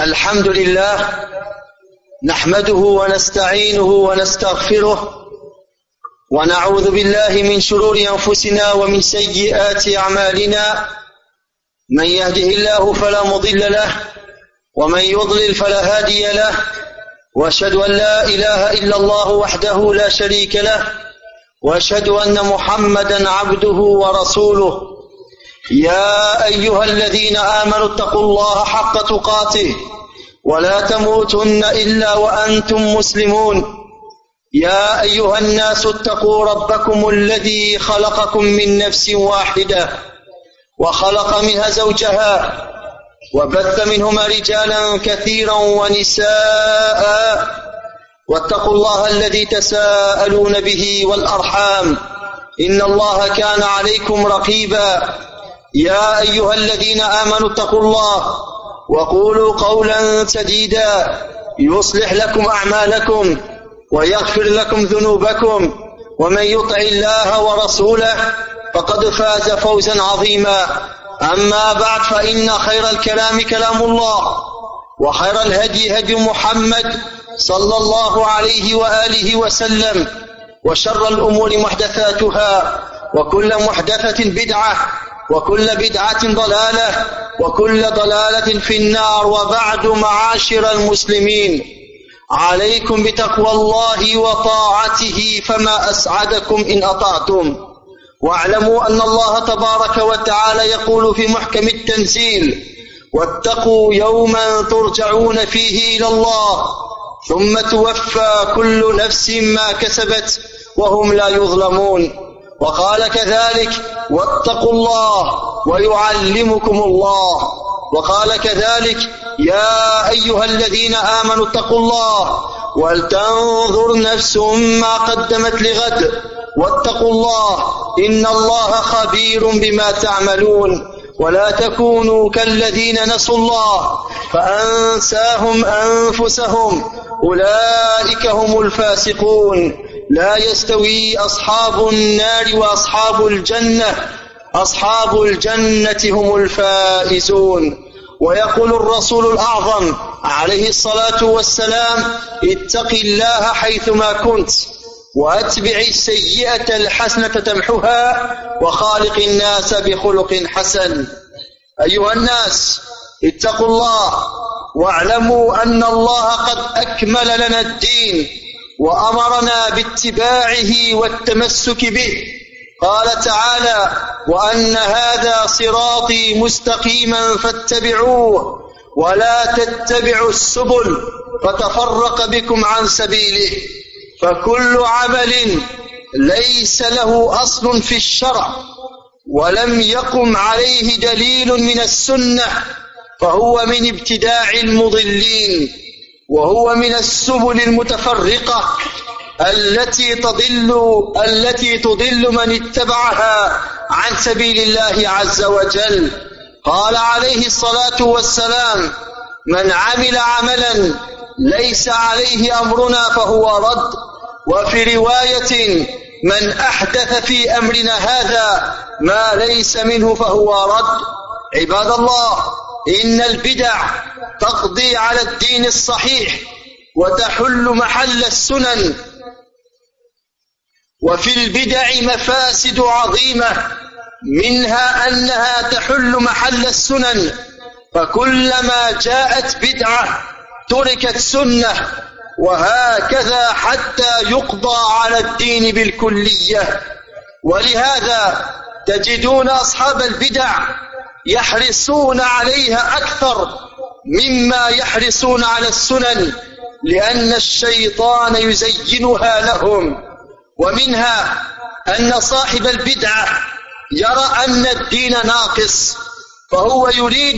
الحمد لله نحمده ونستعينه ونستغفره ونعوذ بالله من شرور أنفسنا ومن سيئات أعمالنا. من يهده الله فلا مضل له ومن يضلل فلا هادي له، وأشهد أن لا إله إلا الله وحده لا شريك له، وأشهد أن محمدا عبده ورسوله. يا أيها الذين آمنوا اتقوا الله حق تقاته ولا تموتن إلا وأنتم مسلمون. يا أيها الناس اتقوا ربكم الذي خلقكم من نفس واحدة وخلق منها زوجها وبث منهما رجالا كثيرا ونساء، واتقوا الله الذي تساءلون به والأرحام إن الله كان عليكم رقيبا. يا أيها الذين آمنوا اتقوا الله وقولوا قولا سديدا يصلح لكم أعمالكم ويغفر لكم ذنوبكم، ومن يطع الله ورسوله فقد فاز فوزا عظيما. أما بعد، فإن خير الكلام كلام الله، وخير الهدي هدي محمد صلى الله عليه وآله وسلم، وشر الأمور محدثاتها، وكل محدثة بدعة، وكل بدعة ضلالة، وكل ضلالة في النار. وبعد، معاشر المسلمين، عليكم بتقوى الله وطاعته فما أسعدكم إن أطعتم. واعلموا أن الله تبارك وتعالى يقول في محكم التنزيل: واتقوا يوما ترجعون فيه إلى الله ثم توفى كل نفس ما كسبت وهم لا يظلمون. وقال كذلك: واتقوا الله ويعلمكم الله. وقال كذلك: يا أيها الذين آمنوا اتقوا الله ولتنظر نفس ما قدمت لغد واتقوا الله إن الله خبير بما تعملون. ولا تكونوا كالذين نسوا الله فأنساهم أنفسهم أولئك هم الفاسقون. لا يستوي أصحاب النار وأصحاب الجنة، أصحاب الجنة هم الفائزون. ويقول الرسول الأعظم عليه الصلاة والسلام: اتق الله حيثما كنت وأتبع السيئة الحسنة تمحها وخالق الناس بخلق حسن. أيها الناس، اتقوا الله واعلموا أن الله قد أكمل لنا الدين وأمرنا باتباعه والتمسك به. قال تعالى: وأن هذا صراطي مستقيما فاتبعوه ولا تتبعوا السبل فتفرق بكم عن سبيله. فكل عمل ليس له أصل في الشرع ولم يقم عليه دليل من السنة فهو من ابتداع المضلين، وهو من السبل المتفرقة التي تضل من اتبعها عن سبيل الله عز وجل. قال عليه الصلاة والسلام: من عمل عملا ليس عليه أمرنا فهو رد. وفي رواية: من أحدث في أمرنا هذا ما ليس منه فهو رد. عباد الله، إن البدع تقضي على الدين الصحيح وتحل محل السنن، وفي البدع مفاسد عظيمة، منها أنها تحل محل السنن، فكلما جاءت بدعة تركت سنة، وهكذا حتى يقضى على الدين بالكلية. ولهذا تجدون أصحاب البدع يحرصون عليها أكثر مما يحرصون على السنن، لأن الشيطان يزينها لهم. ومنها أن صاحب البدعة يرى أن الدين ناقص فهو يريد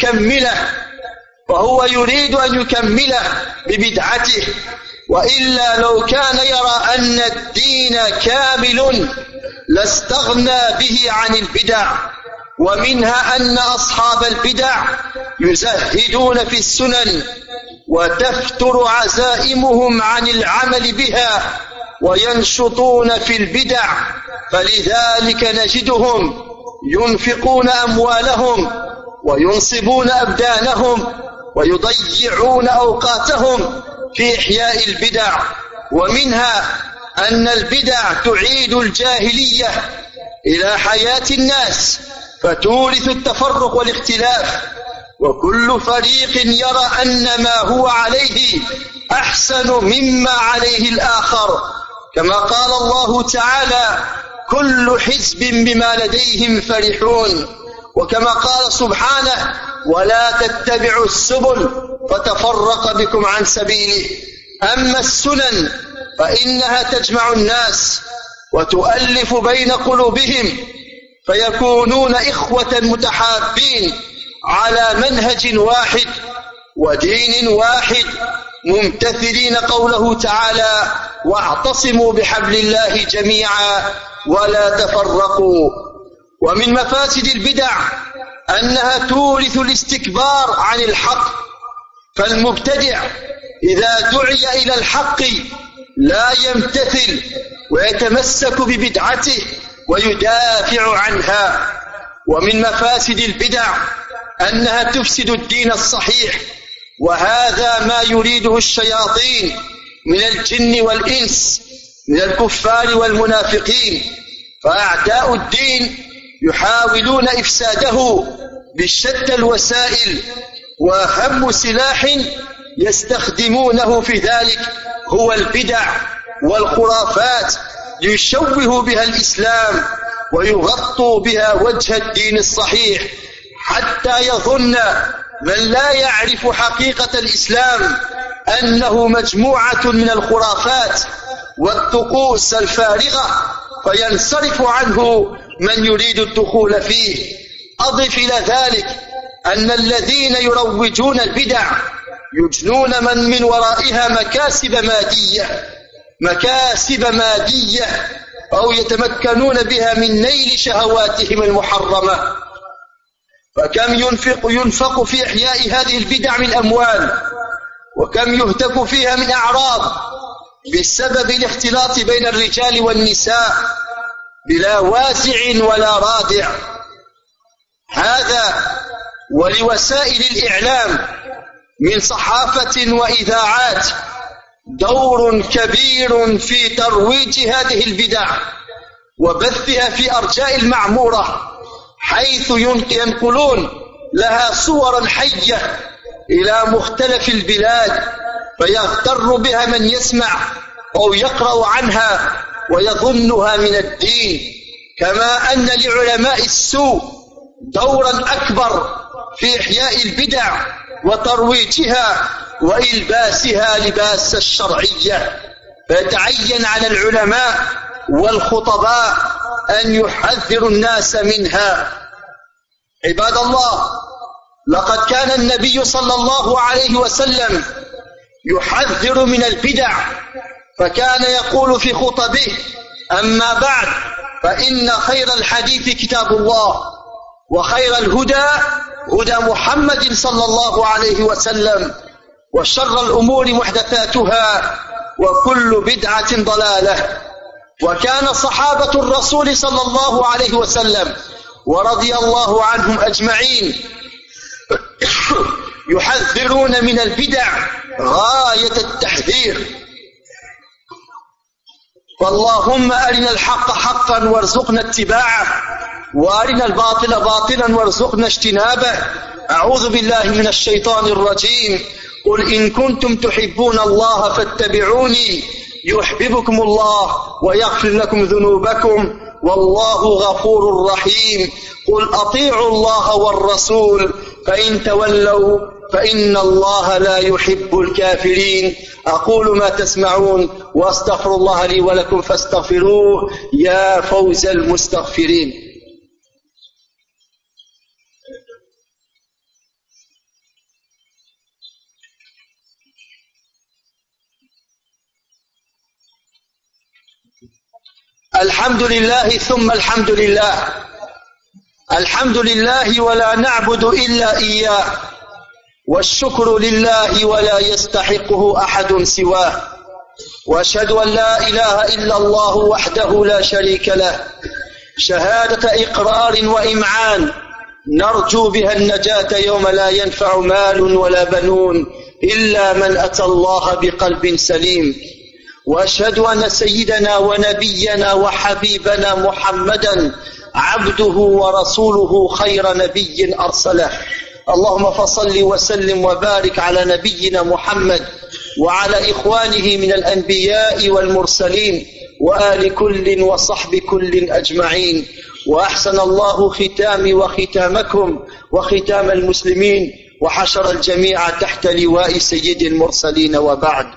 أن يكمله ببدعته، وإلا لو كان يرى أن الدين كامل لاستغنى به عن البدع. ومنها أن أصحاب البدع يزهدون في السنن وتفتر عزائمهم عن العمل بها وينشطون في البدع، فلذلك نجدهم ينفقون أموالهم وينصبون أبدانهم ويضيعون أوقاتهم في إحياء البدع. ومنها أن البدع تعيد الجاهلية إلى حياة الناس فتورث التفرق والاختلاف، وكل فريق يرى أن ما هو عليه أحسن مما عليه الآخر، كما قال الله تعالى: كل حزب بما لديهم فرحون. وكما قال سبحانه: ولا تتبعوا السبل فتفرق بكم عن سبيله. أما السنن فإنها تجمع الناس وتؤلف بين قلوبهم فيكونون إخوة متحابين على منهج واحد ودين واحد، ممتثلين قوله تعالى: واعتصموا بحبل الله جميعا ولا تفرقوا. ومن مفاسد البدع أنها تورث الاستكبار عن الحق، فالمبتدع إذا دعي إلى الحق لا يمتثل ويتمسك ببدعته ويدافع عنها. ومن مفاسد البدع أنها تفسد الدين الصحيح، وهذا ما يريده الشياطين من الجن والإنس من الكفار والمنافقين، فأعداء الدين يحاولون إفساده بشتى الوسائل، وأهم سلاح يستخدمونه في ذلك هو البدع والخرافات، ليشوهوا بها الإسلام ويغطوا بها وجه الدين الصحيح، حتى يظن من لا يعرف حقيقة الإسلام أنه مجموعة من الخرافات والطقوس الفارغة، فينصرف عنه من يريد الدخول فيه. أضف إلى ذلك أن الذين يروجون البدع يجنون من ورائها مكاسب مادية أو يتمكنون بها من نيل شهواتهم المحرمة. فكم ينفق في إحياء هذه البدع من أموال، وكم يهتك فيها من أعراض بسبب الاختلاط بين الرجال والنساء بلا وازع ولا رادع. هذا ولوسائل الإعلام من صحافة وإذاعات دور كبير في ترويج هذه البدع وبثها في أرجاء المعمورة، حيث ينقلون لها صورا حية إلى مختلف البلاد، فيغتر بها من يسمع أو يقرأ عنها ويظنها من الدين. كما أن لعلماء السوء دورا أكبر في إحياء البدع وترويجها وإلباسها لباس الشرعية، فيتعين على العلماء والخطباء أن يحذروا الناس منها. عباد الله، لقد كان النبي صلى الله عليه وسلم يحذر من البدع، فكان يقول في خطبه: أما بعد، فإن خير الحديث كتاب الله، وخير الهدى هدى محمد صلى الله عليه وسلم، وشر الأمور محدثاتها، وكل بدعة ضلالة. وكان صحابة الرسول صلى الله عليه وسلم ورضي الله عنهم أجمعين يحذرون من البدع غاية التحذير. فاللهم أرنا الحق حقا وارزقنا اتباعه، وأرنا الباطل باطلا وارزقنا اجتنابه. أعوذ بالله من الشيطان الرجيم. قل إن كنتم تحبون الله فاتبعوني يحببكم الله ويغفر لكم ذنوبكم والله غفور رحيم. قل أطيعوا الله والرسول فإن تولوا فإن الله لا يحب الكافرين. أقول ما تسمعون وأستغفر الله لي ولكم فاستغفروه يا فوز المستغفرين. الحمد لله ثم الحمد لله، الحمد لله ولا نعبد إلا إياه، والشكر لله ولا يستحقه أحد سواه، وأشهد أن لا إله إلا الله وحده لا شريك له، شهادة إقرار وإمعان نرجو بها النجاة يوم لا ينفع مال ولا بنون إلا من أتى الله بقلب سليم وأشهد أن سيدنا ونبينا وحبيبنا محمدا عبده ورسوله خير نبي أرسله اللهم فصل وسلم وبارك على نبينا محمد وعلى إخوانه من الأنبياء والمرسلين وآل كل وصحب كل أجمعين وأحسن الله ختامي وختامكم وختام المسلمين وحشر الجميع تحت لواء سيد المرسلين وبعد.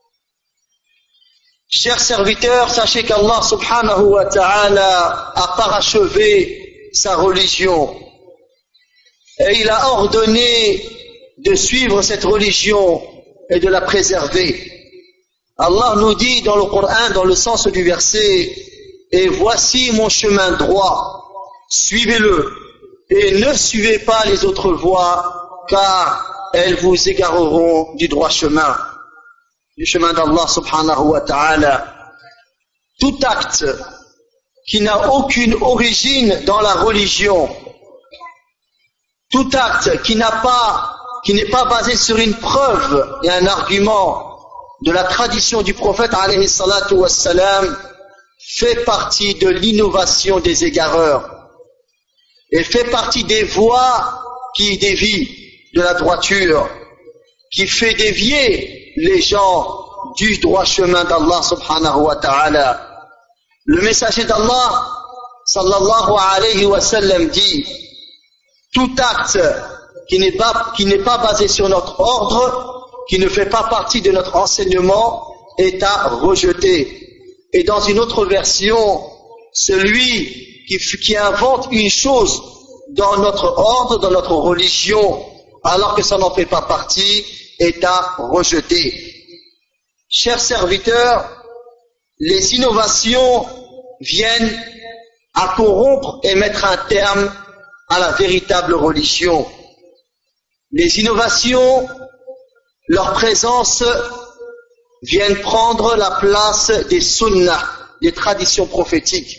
Chers serviteurs, sachez qu'Allah subhanahu wa ta'ala a parachevé sa religion et il a ordonné de suivre cette religion et de la préserver. Allah nous dit dans le Coran, dans le sens du verset, et voici mon chemin droit, suivez-le et ne suivez pas les autres voies car elles vous égareront du droit chemin. Du chemin d'Allah subhanahu wa ta'ala. Tout acte qui n'a aucune origine dans la religion, tout acte qui n'est pas basé sur une preuve et un argument de la tradition du prophète alayhi salatu wassalam, fait partie de l'innovation des égareurs et fait partie des voies qui dévient de la droiture, qui fait dévier les gens du droit chemin d'Allah subhanahu wa ta'ala. Le messager d'Allah sallallahu alayhi wa sallam dit: tout acte qui n'est pas basé sur notre ordre, qui ne fait pas partie de notre enseignement, est à rejeter. Et dans une autre version, celui qui invente une chose dans notre ordre, dans notre religion, alors que ça n'en fait pas partie, est à rejeter. Chers serviteurs, les innovations viennent à corrompre et mettre un terme à la véritable religion. Les innovations, leur présence, viennent prendre la place des sunnahs, des traditions prophétiques.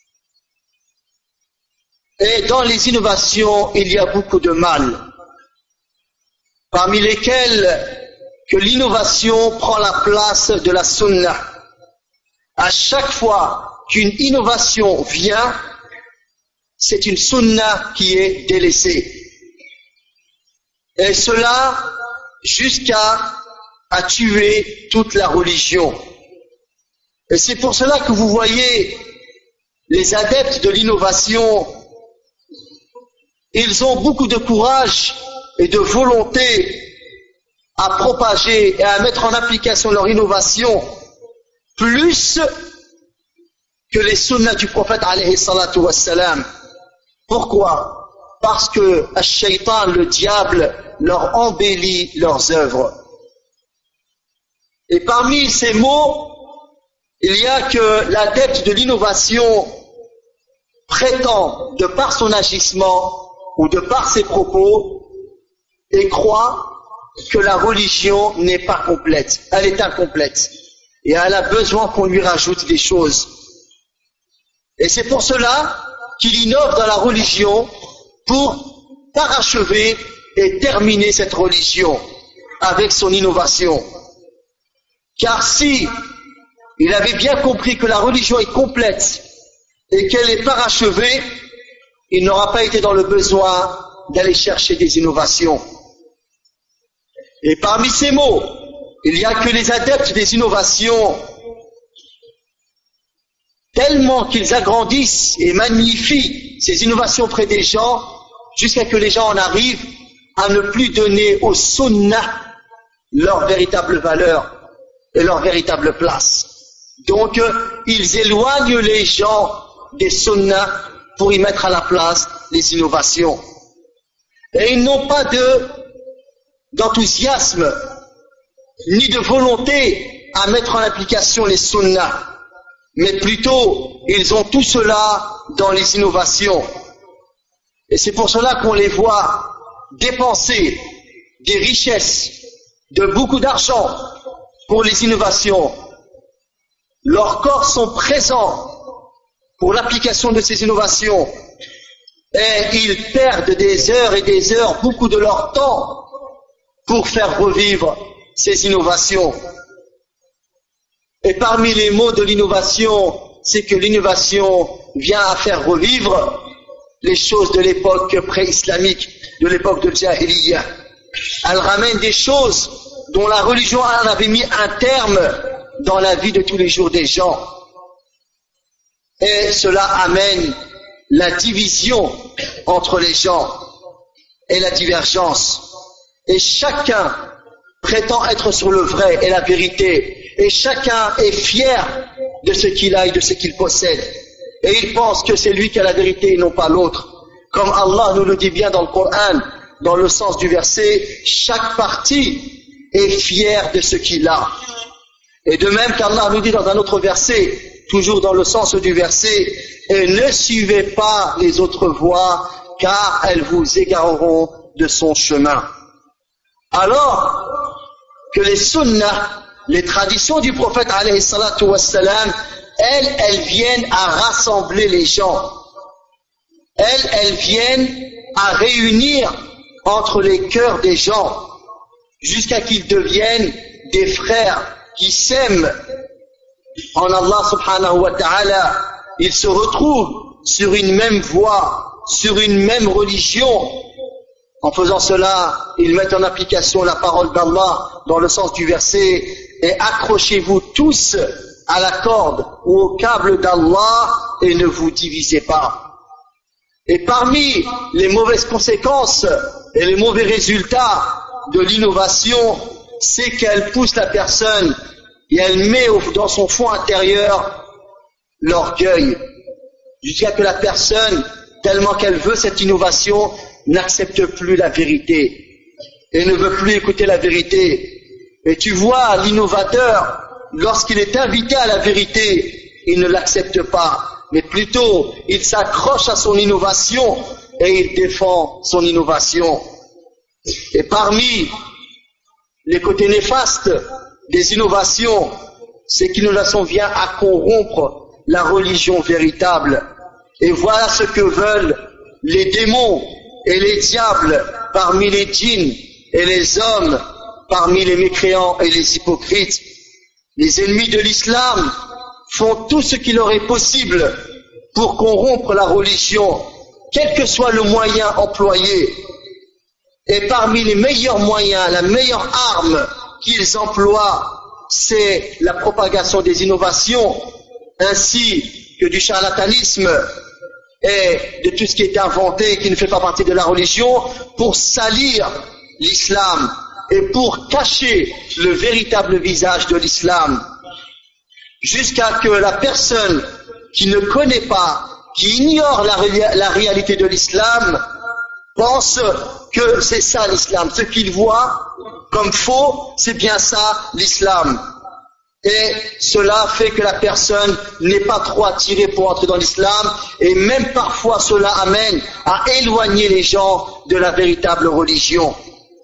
Et dans les innovations, il y a beaucoup de mal, parmi lesquels que l'innovation prend la place de la sunnah. À chaque fois qu'une innovation vient, c'est une sunnah qui est délaissée. Et cela jusqu'à tuer toute la religion. Et c'est pour cela que vous voyez les adeptes de l'innovation, ils ont beaucoup de courage et de volonté à propager et à mettre en application leur innovation plus que les sunnahs du prophète alayhi salatu wassalam. Pourquoi? Parce que Ash-Shaytan, le diable, leur embellit leurs œuvres. Et parmi ces mots, il y a que l'adepte de l'innovation prétend, de par son agissement ou de par ses propos, et croit que la religion n'est pas complète, elle est incomplète, et elle a besoin qu'on lui rajoute des choses. Et c'est pour cela qu'il innove dans la religion pour parachever et terminer cette religion avec son innovation. Car si il avait bien compris que la religion est complète et qu'elle est parachevée, il n'aura pas été dans le besoin d'aller chercher des innovations. Et parmi ces mots, il n'y a que les adeptes des innovations, tellement qu'ils agrandissent et magnifient ces innovations près des gens, jusqu'à que les gens en arrivent à ne plus donner aux sunnahs leur véritable valeur et leur véritable place. Donc, ils éloignent les gens des sunnahs pour y mettre à la place les innovations. Et ils n'ont pas d'enthousiasme ni de volonté à mettre en application les sunnahs, mais plutôt ils ont tout cela dans les innovations. Et c'est pour cela qu'on les voit dépenser des richesses, de beaucoup d'argent pour les innovations. Leurs corps sont présents pour l'application de ces innovations. Et ils perdent des heures et des heures, beaucoup de leur temps, pour faire revivre ces innovations. Et parmi les mots de l'innovation, c'est que l'innovation vient à faire revivre les choses de l'époque pré-islamique, de l'époque de Jahiliya. Elle ramène des choses dont la religion en avait mis un terme dans la vie de tous les jours des gens. Et cela amène la division entre les gens et la divergence. Et chacun prétend être sur le vrai et la vérité. Et chacun est fier de ce qu'il a et de ce qu'il possède. Et il pense que c'est lui qui a la vérité et non pas l'autre. Comme Allah nous le dit bien dans le Coran, dans le sens du verset, chaque partie est fière de ce qu'il a. Et de même qu'Allah nous dit dans un autre verset, toujours dans le sens du verset, et ne suivez pas les autres voies, car elles vous égareront de son chemin. Alors que les sunnahs, les traditions du prophète alayhi salatu wassalam, elles viennent à rassembler les gens. Elles viennent à réunir entre les cœurs des gens, jusqu'à qu'ils deviennent des frères qui s'aiment en Allah subhanahu wa ta'ala. Ils se retrouvent sur une même voie, sur une même religion. En faisant cela, ils mettent en application la parole d'Allah dans le sens du verset, et accrochez-vous tous à la corde ou au câble d'Allah et ne vous divisez pas. Et parmi les mauvaises conséquences et les mauvais résultats de l'innovation, c'est qu'elle pousse la personne et elle met dans son fond intérieur l'orgueil, jusqu'à que la personne, tellement qu'elle veut cette innovation, n'accepte plus la vérité et ne veut plus écouter la vérité. Et tu vois, l'innovateur, lorsqu'il est invité à la vérité, il ne l'accepte pas, mais plutôt il s'accroche à son innovation et il défend son innovation. Et parmi les côtés néfastes des innovations, c'est qu'une innovation vient à corrompre la religion véritable. Et voilà ce que veulent les démons et les diables parmi les djinns et les hommes, parmi les mécréants et les hypocrites. Les ennemis de l'islam font tout ce qu'il leur est possible pour corrompre la religion, quel que soit le moyen employé. Et parmi les meilleurs moyens, la meilleure arme qu'ils emploient, c'est la propagation des innovations, ainsi que du charlatanisme et de tout ce qui est inventé et qui ne fait pas partie de la religion, pour salir l'islam et pour cacher le véritable visage de l'islam, jusqu'à que la personne qui ne connaît pas, qui ignore la réalité de l'islam, pense que c'est ça l'islam. Ce qu'il voit comme faux, c'est bien ça l'islam. Et cela fait que la personne n'est pas trop attirée pour entrer dans l'islam, et même parfois cela amène à éloigner les gens de la véritable religion.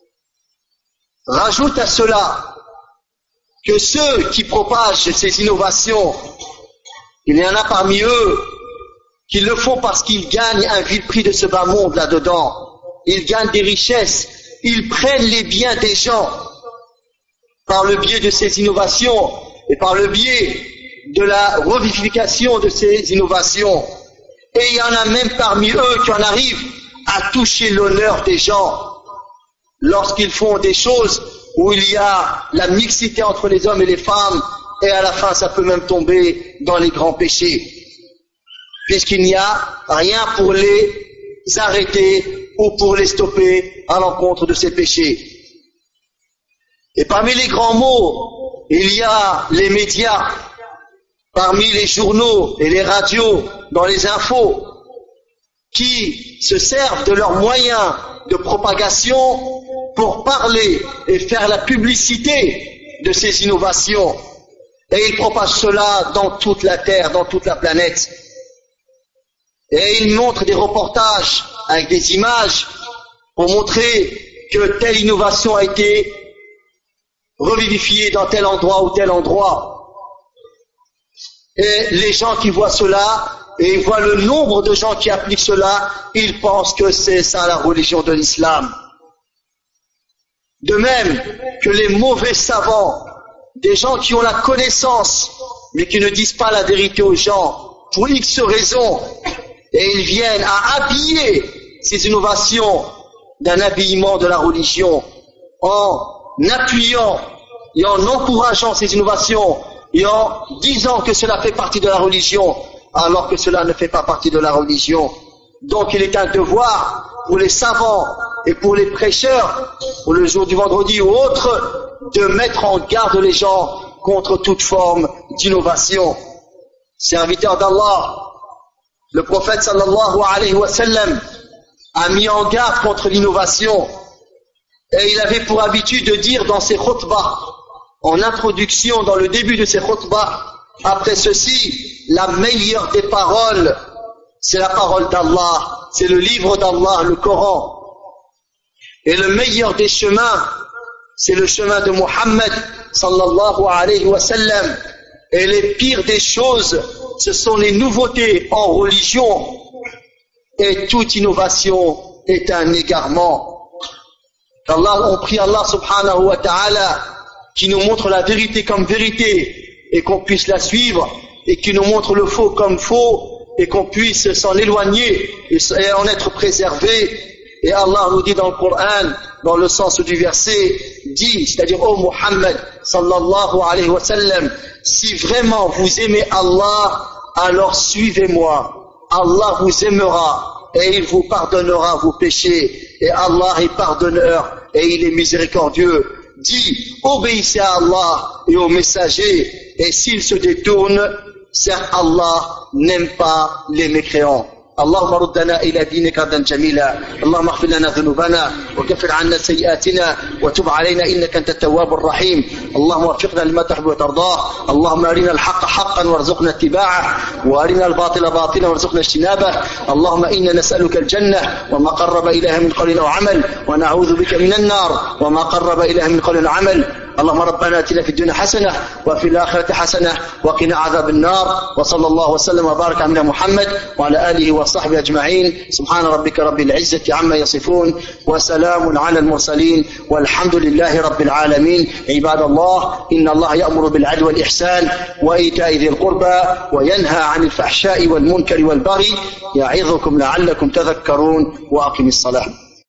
Rajoute à cela que ceux qui propagent ces innovations, il y en a parmi eux qui le font parce qu'ils gagnent un vil prix de ce bas monde là-dedans. Ils gagnent des richesses, ils prennent les biens des gens par le biais de ces innovations et par le biais de la revivification de ces innovations. Et il y en a même parmi eux qui en arrivent à toucher l'honneur des gens lorsqu'ils font des choses où il y a la mixité entre les hommes et les femmes, et à la fin ça peut même tomber dans les grands péchés, puisqu'il n'y a rien pour les arrêter ou pour les stopper à l'encontre de ces péchés. Et parmi les grands mots, il y a les médias, parmi les journaux et les radios, dans les infos, qui se servent de leurs moyens de propagation pour parler et faire la publicité de ces innovations. Et ils propagent cela dans toute la terre, dans toute la planète. Et ils montrent des reportages avec des images pour montrer que telle innovation a été revivifiée dans tel endroit ou tel endroit. Et les gens qui voient cela et ils voient le nombre de gens qui appliquent cela, ils pensent que c'est ça la religion de l'islam. De même que les mauvais savants, des gens qui ont la connaissance, mais qui ne disent pas la vérité aux gens, pour X raisons, et ils viennent à habiller ces innovations d'un habillement de la religion, en appuyant et en encourageant ces innovations, et en disant que cela fait partie de la religion, alors que cela ne fait pas partie de la religion. Donc il est un devoir pour les savants et pour les prêcheurs, pour le jour du vendredi ou autre, de mettre en garde les gens contre toute forme d'innovation. Serviteur d'Allah, le prophète sallallahu alayhi wa sallam a mis en garde contre l'innovation, et il avait pour habitude de dire dans ses khutbahs, en introduction, dans le début de ses khutbahs, après ceci, la meilleure des paroles, c'est la parole d'Allah, c'est le livre d'Allah, le Coran. Et le meilleur des chemins, c'est le chemin de Muhammad sallallahu alayhi wa sallam. Et les pires des choses, ce sont les nouveautés en religion. Et toute innovation est un égarement. On prie Allah subhanahu wa ta'ala qui nous montre la vérité comme vérité et qu'on puisse la suivre, et qui nous montre le faux comme faux et qu'on puisse s'en éloigner et en être préservé. Et Allah nous dit dans le Coran, dans le sens du verset, dit, c'est-à-dire ô Muhammad sallallahu alayhi wa sallam, si vraiment vous aimez Allah, alors suivez-moi. Allah vous aimera et il vous pardonnera vos péchés. Et Allah est pardonneur et il est miséricordieux. Dit, obéissez à Allah et aux messagers, et s'ils se détournent, certes Allah n'aime pas les mécréants. اللهم ردنا إلى دينك ردا جميلا. اللهم اغفر لنا ذنوبنا وكفر عنا سيئاتنا وتب علينا إنك أنت التواب الرحيم. اللهم وفقنا لما تحب وترضاه. اللهم أرنا الحق حقا وارزقنا اتباعه وأرنا الباطل باطلا وارزقنا اجتنابه. اللهم إنا نسألك الجنة وما قرب إليها من قول أو عمل ونعوذ بك من النار وما قرب إليها من قول أو عمل. اللهم ربنا اتنا في الدنيا حسنة وفي الآخرة حسنة وقنا عذاب النار. وصلى الله وسلم وبارك على محمد وعلى آله وصحبه أجمعين. سبحان ربك رب العزة عما يصفون وسلام على المرسلين والحمد لله رب العالمين. عباد الله، إن الله يأمر بالعدل والإحسان وإيتاء ذي القربى وينهى عن الفحشاء والمنكر والبغي يعظكم لعلكم تذكرون. وأقم الصلاة.